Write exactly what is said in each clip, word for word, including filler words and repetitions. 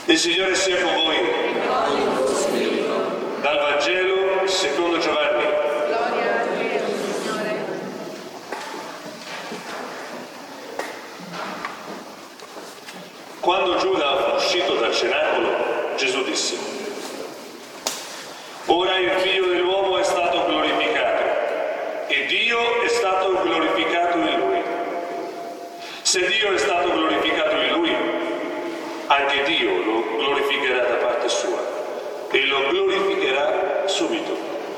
Il Signore sia con voi. Dal Vangelo secondo Giovanni. Gloria a te, Signore. Quando Giuda fu uscito dal cenacolo, Gesù disse: ora il Figlio dell'uomo è stato glorificato e Dio è stato glorificato in lui. Se Dio è stato glorificato in lui, anche Dio lo glorificherà da parte sua e lo glorificherà subito.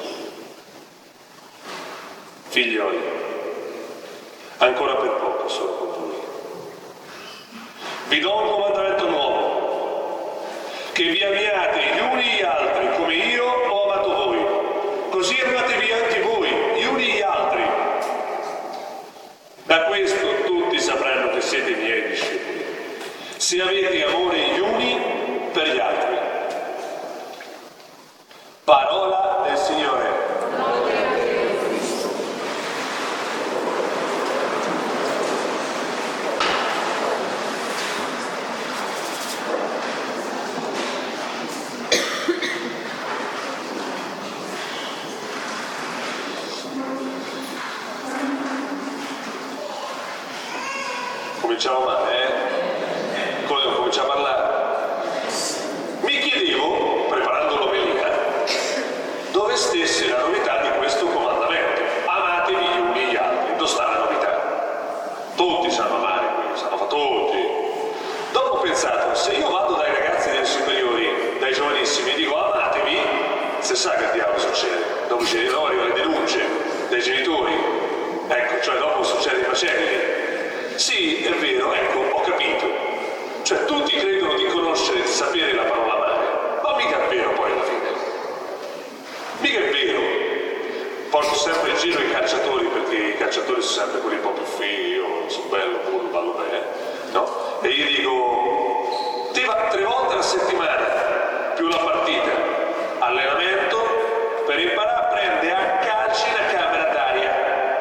Figlioli, ancora per poco sono con voi. Vi do un comandamento nuovo, che vi amiate gli uni gli altri come io ho amato voi. Così amatevi anche voi, gli uni gli altri. Da questo tutti sapranno che siete miei discepoli, se avete amore gli uni per gli altri. Parola del Signore. Cominciamo male, eh? Come cominciamo a parlare? Mi chiedevo, preparando l'omelia, dove stesse la novità di questo comandamento. Amatevi gli uni gli altri. Dove sta la novità? Tutti sanno amare, quindi sanno fa tutti. Dopo ho pensato, se io vado dai ragazzi delle superiori, dai giovanissimi, e dico amatevi, se sa che diavolo succede? Dopo ci arrivano le denunce dai genitori. Ecco, cioè dopo succede i macelli. Sì, è vero, ecco, ho capito. Cioè tutti credono di conoscere, di sapere la parola amare, ma mica è vero poi alla fine. Mica è vero. Porto sempre in giro i calciatori, perché i calciatori sono sempre quelli un po' più fighi, io sono bello, puro, ballo bene, no? E io dico, ti va tre volte alla settimana, più la partita, allenamento, per imparare a prendere a calci la camera d'aria.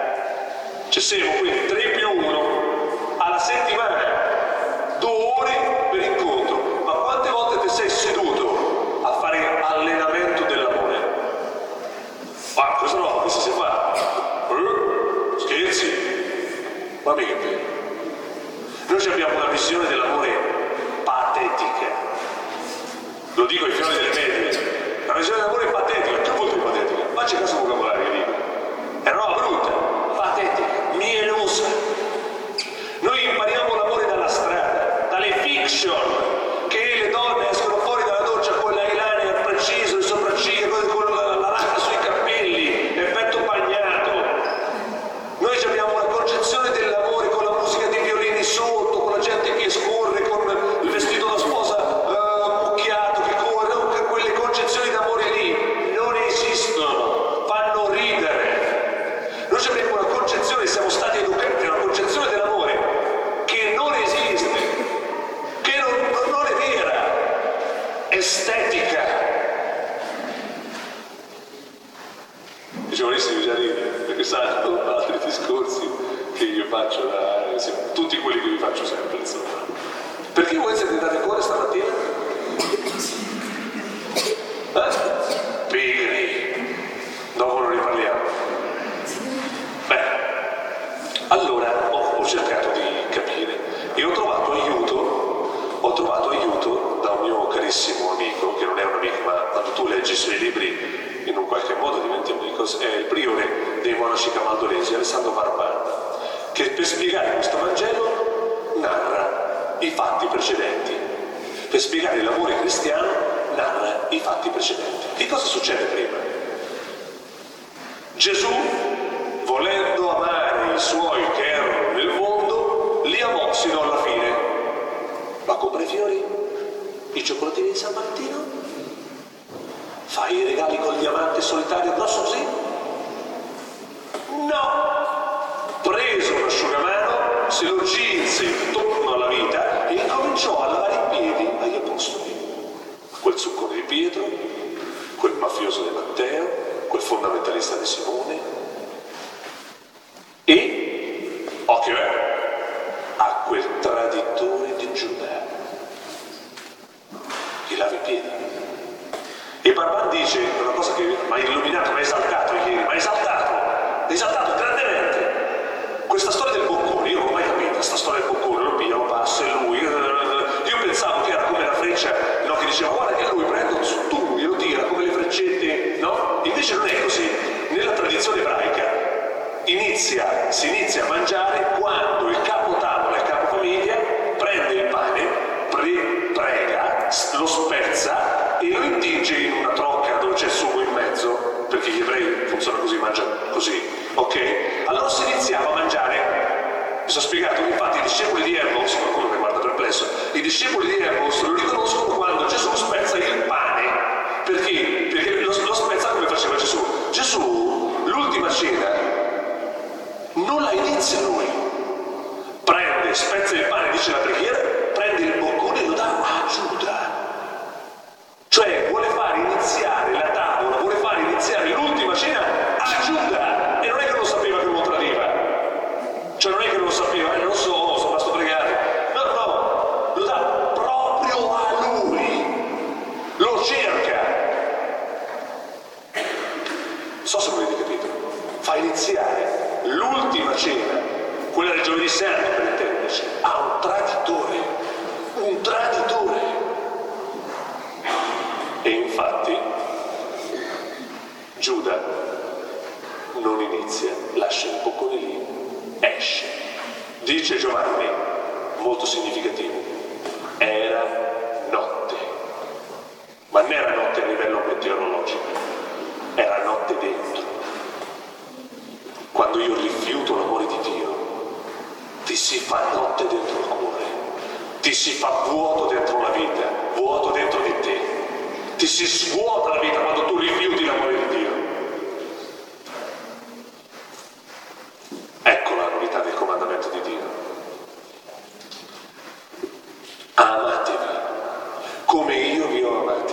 Ci siamo quindi tre più uno. Alla settimana, due ore per incontro. Ma quante volte ti sei seduto a fare allenamento dell'amore? Ma questa no, questo si fa. Eh? Scherzi? Ma mica è vero. Noi abbiamo una visione dell'amore patetica. Lo dico ai fiori delle medie. La visione dell'amore è patetica. Che vuol dire patetica? Ma c'è questo vocabolario che dico. È roba brutta, patetica, mielosa. Noi impariamo l'amore dalla strada, dalle fiction, che le donne escono fuori dalla doccia con l'eyeliner preciso, le sopracciglia, con la, la lacca sui capelli, effetto bagnato. Noi abbiamo una concezione dell'amore con la musica dei violini sotto, con la gente che scorre, con il vestito da sposa uh, mucchiato, che corre, no? Che quelle concezioni d'amore lì non esistono, fanno ridere. Noi abbiamo una concezione, siamo stati educati a una concezione dell'amore che non esiste, che non, non è vera, estetica. I giornalisti già ridono, perché sanno altri discorsi che io faccio, da, tutti quelli che vi faccio sempre, insomma. Perché voi siete andati a cuore stamattina? Eh? Pigri. Dopo non ne parliamo. Beh, allora ho, ho cercato di capire e ho trovato aiuto, ho trovato aiuto da un mio carissimo amico, che non è un amico, ma quando tu leggi i suoi libri in un qualche modo diventi un amico, è il priore dei monaci camaldolesi, Alessandro Barbanda, che per spiegare questo Vangelo narra i fatti precedenti. Per spiegare l'amore cristiano narra i fatti precedenti. Che cosa succede prima? Gesù, volendo amare i suoi che erano nel mondo, li amò sino alla fine. Ma compra i fiori? I cioccolatini di San Valentino? Fai i regali con gli amanti solitari addosso così? No! Preso un asciugamano, se lo ginse intorno alla vita e incominciò a lavare i piedi agli apostoli. Quel zuccone di Pietro, quel mafioso di Matteo, quel fondamentalista di Simone e, occhio eh, a quel traditore di Giuda. gli lavi i piedi. E Barban dice una cosa che mi ha illuminato, mi ha esaltato ieri, mi ha esaltato, mi ha esaltato grandemente. Questa storia del boccone, io non l'ho mai capita, questa storia del boccone, lo pia, lo passa e lui. Io pensavo che era come la freccia, no, che diceva guarda che lui prende su tu e lo tira come le freccette, no? Invece non è così. Nella tradizione ebraica inizia, si inizia a mangiare quando il capo tavola, il capo famiglia, prende il pane, pre- prega, lo spezza e lo intinge in una trocca dove c'è il sugo in mezzo, perché gli ebrei funziona così, mangiano così, ok? Allora si iniziava a mangiare. Mi sono spiegato, infatti i discepoli di Emmaus, qualcuno mi guarda perplesso, i discepoli di Emmaus lo riconoscono quando Gesù spezza il pane. Perché? Perché lo, lo spezza come faceva Gesù. Gesù, l'ultima cena, non la inizia lui. Prende, spezza il pane, dice la preghiera, prende il boccone e lo dà a Giuda. Cioè vuole fare iniziare la tavola, vuole fare iniziare l'ultima cena a Giuda. E non è che non sapeva che lo tradiva. Cioè non è che non lo sapeva, eh, non lo so, sono rimasto pregato. No, no, lo dà proprio a lui. Lo cerca. Non so se avete capito. Fa iniziare l'ultima cena, quella del giovedì santo per intenderci, a un traditore. Un traditore. E infatti Giuda non inizia, lascia il boccone lì, esce. Dice Giovanni, molto significativo, era notte, ma non era notte a livello meteorologico, era notte dentro. Quando io rifiuto l'amore di Dio, ti si fa notte dentro il cuore, ti si fa vuoto dentro la vita, vuoto dentro di te, ti si svuota la vita quando tu rifiuti l'amore di Dio. Ecco la novità del comandamento di Dio. Amatevi come io vi ho amati.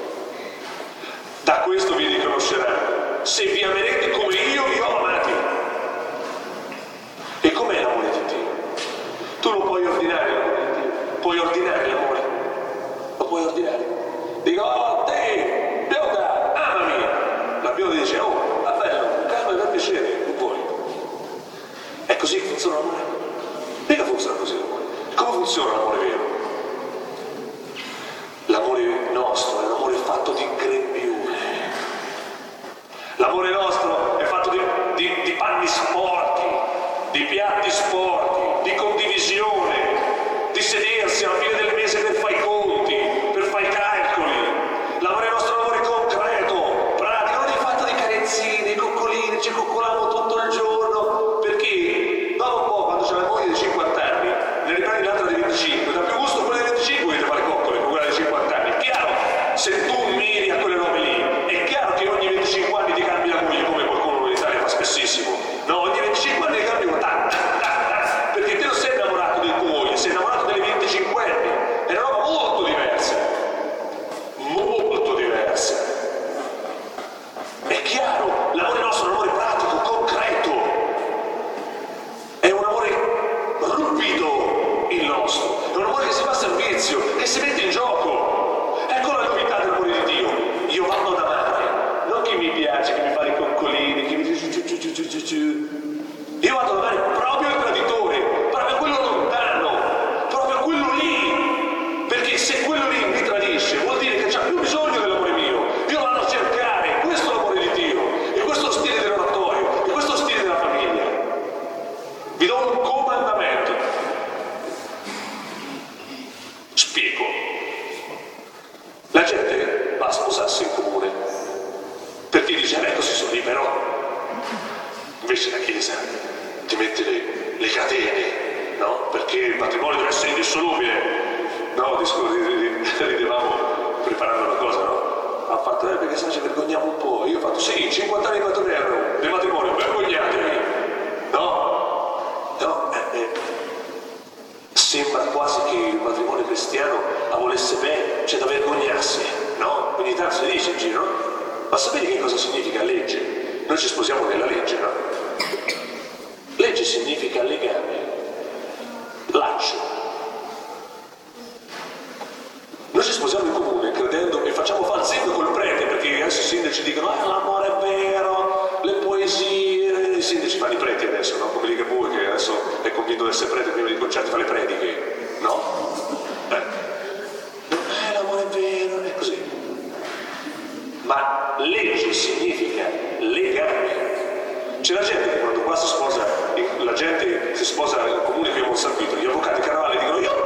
Da questo vi riconosceranno, se vi amerete come io vi ho amati. E com'è l'amore di Dio? Tu lo puoi ordinare l'amore di Dio? Puoi ordinare l'amore? Lo puoi ordinare? Dico, oh te, Bioda, amami. La Bioda dice, oh, va bello, calma per piacere, non puoi. È così che funziona l'amore? Mica funziona così l'amore. Come funziona l'amore vero? L'amore nostro è un amore fatto di grembiule. L'amore nostro è fatto di, di, di panni sporchi, di piatti sporchi, di condivisione, di sedersi alla fine del mese per fare i conti, per fare i calcoli. L'amore nostro è un amore concreto, pratico, non è fatto di carezzine, coccolini, ci coccolamo tutto il giorno, perché dopo un po', quando c'è la moglie di cinquanta anni, ne riprendi l'altra di venticinque, dà più gusto quella di venticinque che ti fare coccole con quella di cinquanta anni. È chiaro, se tu miri a quelle robe lì, è chiaro che ogni venticinque anni ti cambi la moglie, come qualcuno in Italia fa spessissimo. No, ogni venticinque anni ti cambi una tanta, tanta, perché te non sei innamorato di tua moglie, sei innamorato delle venticinquenni. È una roba molto diversa, molto diversa. È chiaro, l'amore nostro è un amore pratico, concreto, è un amore ruvido il nostro, è un amore che si fa a servizio, che si mette in gioco. Ecco la novità dell'amore di Dio. Io vado ad amare, non che mi piace, che mi fa i coccolini, che mi dice ciu ciu ciu ciu ciu ciu. Io vado ad amare proprio il traditore, proprio quello lontano, proprio quello lì, perché se quello lì mi tradisce vuol dire che c'ha più bisogno dell'amore mio. Io vado a cercare, questo è l'amore di Dio, e questo è lo stile dell'oratorio, e questo è lo stile della famiglia. Vi do un comandamento. Spiego. La gente va a sposarsi in comune perché dice, beh, così sono libero. Invece la Chiesa ti mette le, le catene, no? Perché il matrimonio deve essere indissolubile. No, ridevamo preparando una cosa, no? Ha fatto, eh, perché se no ci vergogniamo un po'. Io ho fatto, sì, cinquanta anni di matrimonio, del matrimonio, vergognatevi. No? No, eh, eh. Sembra quasi che il matrimonio cristiano la volesse bene, c'è da vergognarsi, no? Ogni tanto si dice in giro, no? Ma sapete che cosa significa legge? Noi ci sposiamo nella legge, no? Legge significa legame, laccio. Noi ci sposiamo in comune sindaci dicono ah, l'amore è vero, le poesie, i sindaci fanno i preti adesso, no? Come dica voi che adesso è convinto di essere prete, prima dei concerti fa le prediche, no? Eh, eh l'amore è vero, è così. Ma legge significa legame. C'è la gente che quando qua si sposa, la gente si sposa nel comune che io ho servito, gli avvocati carnevali dicono io.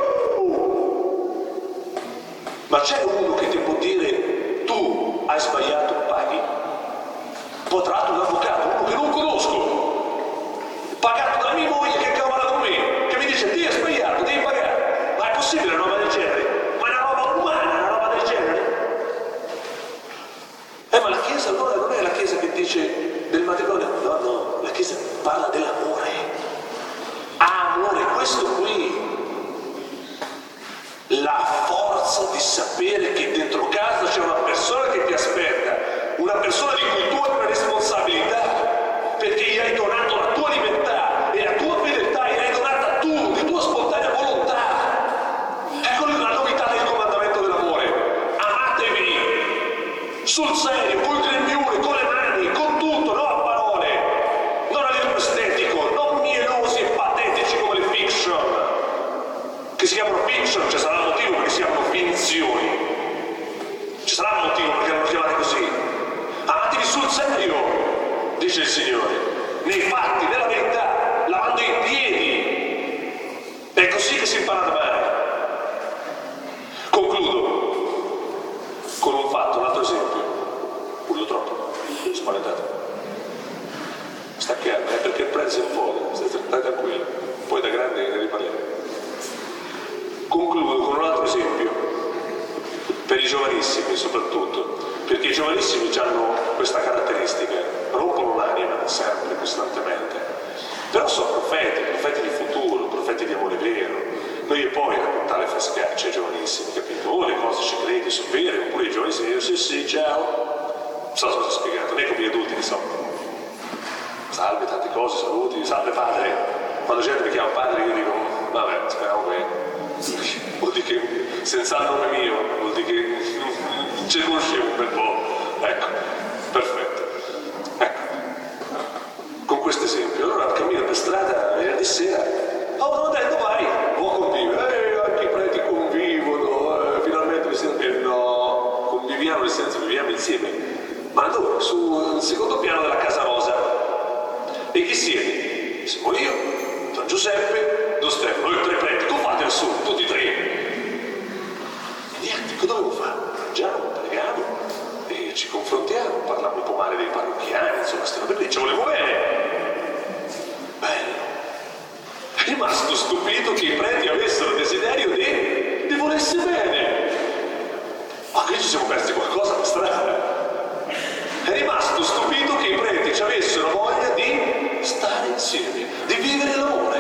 Ma c'è uno che ti può dire tu hai sbagliato, paghi? Potrà un avvocato, uno che non conosco, pagato da mia moglie che cavala con me, che mi dice ti hai sbagliato, devi pagare. Ma è possibile una roba del genere? Ma è una roba umana, una roba del genere? Eh ma la Chiesa allora non è la Chiesa che dice del matrimonio, no, no, la Chiesa parla dell'amore. Amore, questo qui. La forza di sapere che dentro casa c'è una persona che ti aspetta, una persona di cui tu hai una responsabilità, perché gli hai donato la tua libertà e la tua fedeltà, gliel'hai donata tu, di tua spontanea volontà. Ecco la novità del comandamento dell'amore. Amatevi sul serio, col grembiule, con le mani, con tutto, non a parole, non a livello estetico, non mielosi e patetici come le fiction, che si chiamano fiction, ci sarà un motivo perché si chiamano finzioni, ci sarà un motivo perché non lo chiamate così. Amatevi sul serio, dice il Signore, nei fatti, nella verità, lavando i piedi. È così che si impara ad amare. Concludo con un fatto, un altro esempio. Urlo troppo, spaventato. Sta chiaro, è perché il prezzo è un po', stai tranquillo, poi da grande ne riparliamo. Concludo con un altro esempio, per i giovanissimi soprattutto, perché i giovanissimi hanno questa caratteristica, rompono l'anima sempre, costantemente, però sono profeti, profeti di futuro, profeti di amore vero. Noi e poi raccontare le frescacce ai giovanissimi, capito? O le cose ci credi, sono vere, oppure i giovanissimi dicono sì sì, ciao, non so se ho spiegato, né come gli adulti che so, salve, tante cose, saluti, salve padre, quando gente mi chiama padre io dico vabbè, speriamo bene. Vuol dire che senza il nome mio, vuol dire che ci conoscevo un bel po'. Ecco, perfetto. Ecco, con questo esempio. Allora cammino per strada venerdì sera, oh non ho detto vai, vuoi convivere? Eh, anche i preti convivono, eh, finalmente mi sento che no, conviviamo nel senso viviamo insieme. Ma dove? Sul secondo piano della Casa Rosa. E chi siete? Siamo io, Don Giuseppe, Don Stefano, noi tre preti, come fate su, tutti e tre? E niente, che dovevo fare? Mangiamo, preghiamo, e ci confrontiamo, parliamo un po' male dei parrocchiani, insomma, stiamo per lì, ci volevo bene. Bello. È rimasto stupito che i preti avessero desiderio di, di volersi bene. Ma qui ci siamo persi qualcosa per strada. È rimasto stupito che i preti ci avessero voglia di stare insieme, di vivere l'amore.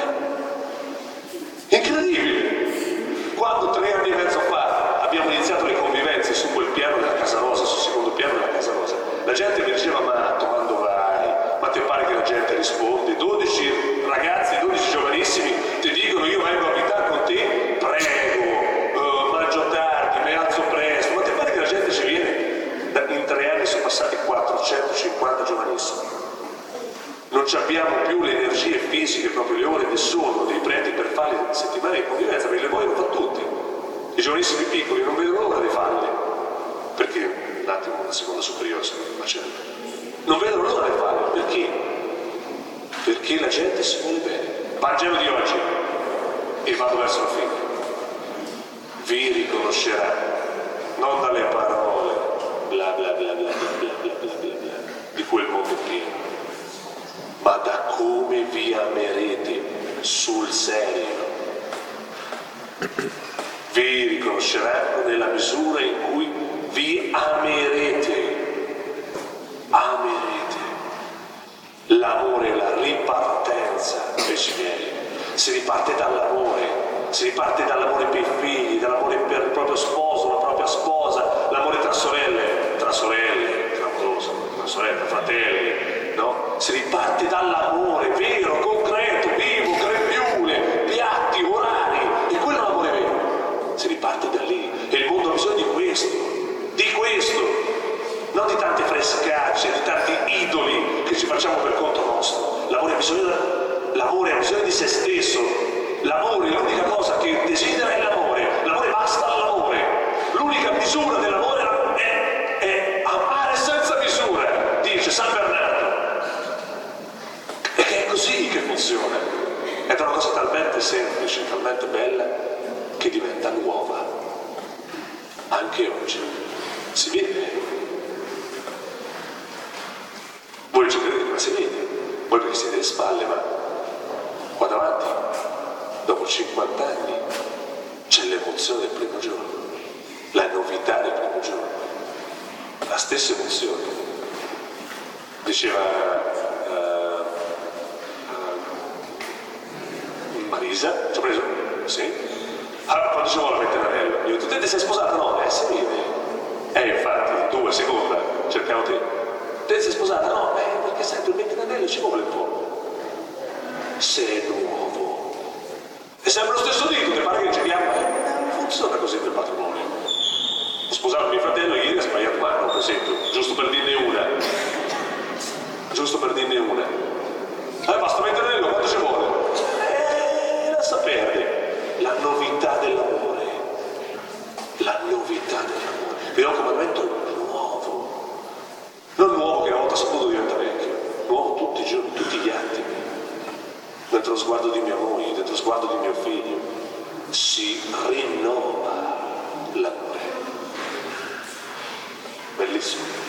Incredibile! Quando tre anni e mezzo fa abbiamo iniziato le convivenze su quel piano della Casa Rosa, sul secondo piano della Casa Rosa, la gente mi diceva ma quando vai? Ma ti pare che la gente risponde? dodici ragazzi, dodici giovanissimi ti dicono io vengo a abitare con te, prego, uh, mangio tardi, mi alzo presto, ma ti pare che la gente ci viene? In tre anni sono passati quattrocentocinquanta giovanissimi. Non abbiamo più le energie fisiche, proprio le ore del sonno dei preti per fare le settimane di convivenza, perché le vogliono fare tutti. I giovanissimi piccoli non vedono l'ora di farle, perché un attimo una seconda superiore se non macello. Non vedono l'ora di farle, perché? Perché la gente si vuole bene. Vangelo di oggi, e vado verso la fine. Vi riconosceranno, non dalle parole, bla bla bla bla bla bla bla bla bla bla, di cui il mondo è pieno, ma da come vi amerete sul serio. Vi riconosceranno nella misura in cui vi amerete. Amerete. L'amore è la ripartenza, amici miei. Si riparte dall'amore, si riparte dall'amore per i figli, dall'amore per il proprio sposo, la propria sposa, l'amore tra sorelle, tra sorelle, clamoroso, tra sorelle, tra fratelli, no? Si riparte dall'amore vero, concreto, vivo, grembiule, piatti, orari, e quello è l'amore vero. Si riparte da lì, e il mondo ha bisogno di questo, di questo, non di tante fresche scacce, di tanti idoli che ci facciamo per conto nostro. L'amore ha bisogno, l'amore ha bisogno di se stesso. L'amore, l'unica cosa che desidera è l'amore. L'amore basta all'amore. L'unica misura dell'amore è, è amare senza misura, dice San Bernardo. E che è così che funziona. Ed è una cosa talmente semplice, talmente bella, che diventa nuova. Anche oggi si vede. Voi ci credete, ma si vede. Voi perché siete alle spalle, ma qua davanti, dopo cinquanta anni, c'è l'emozione del primo giorno, la novità del primo giorno, la stessa emozione. Diceva uh, uh, Marisa, ci ha preso? Sì. Ah, quando ci vuole mettere l'anello? Io ho detto, te ti sei sposata? No, eh, si vede. Eh, infatti, tu a seconda, cerchiamo te. Te ti sei sposata? No, eh, perché sai, tu metti l'anello ci vuole un po'. Se è nuovo. È sempre lo stesso dito, ti pare che giriamo, eh, non funziona così nel matrimonio. Ho sposato mio fratello ieri, ha sbagliato mano, per esempio, giusto per dirne una. Giusto per dirne una. Eh, basta mettere l'anello, quanto ci vuole? Eh, lascia perdere. La novità dell'amore, la novità dell'amore. Vi do un comandamento nuovo, non nuovo che una volta saputo diventa vecchio, nuovo tutti i giorni, tutti gli attimi. Dentro lo sguardo di mia moglie, dentro lo sguardo di mio figlio, si rinnova l'amore. Bellissimo.